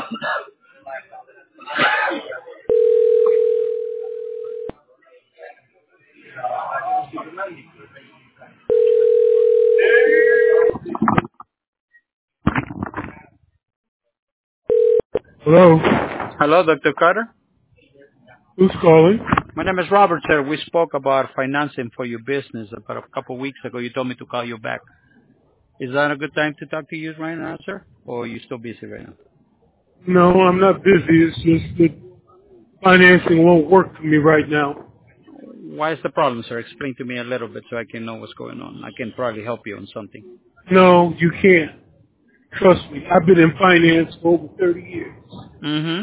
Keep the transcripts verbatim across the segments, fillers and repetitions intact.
Hello. Hello, Doctor Carter. Who's calling? My name is Robert, sir. We spoke about financing for your business about a couple of weeks ago. You told me to call you back. Is that a good time to talk to you right now, sir? Or are you still busy right now? No, I'm not busy. It's just that financing won't work for me right now. Why is the problem, sir? Explain to me a little bit so I can know what's going on. I can probably help you on something. No, you can't. Trust me. I've been in finance for over thirty years. Mm-hmm.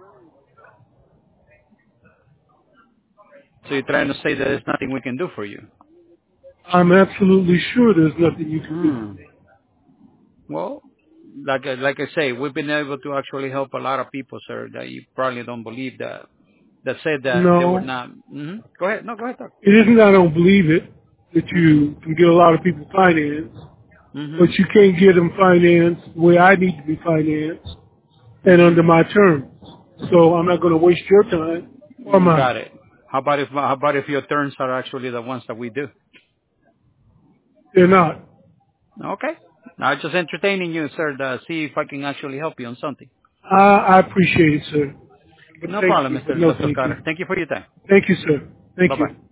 So you're trying to say that there's nothing we can do for you? I'm absolutely sure there's nothing you can do. Hmm. Well, like I, like I say, we've been able to actually help a lot of people, sir, that you probably don't believe that, that said that they were No, not. Mm-hmm. Go ahead. No, go ahead, talk. it isn't that I don't believe it, that Mm-hmm. you can get a lot of people financed, but you Mm-hmm. can't get them financed the way I need to be financed and under my terms. So I'm not going to waste your time or Mm-hmm. mine. Got it. How about if how about if your terms are actually the ones that we do? They're not. Okay. Now just entertaining you, sir, to see if I can actually help you on something. I, I appreciate it, sir. But No thank problem, you, but Mister no Doctor thank you. Carter. Thank you for your time. Thank you, sir. Thank Bye bye. you.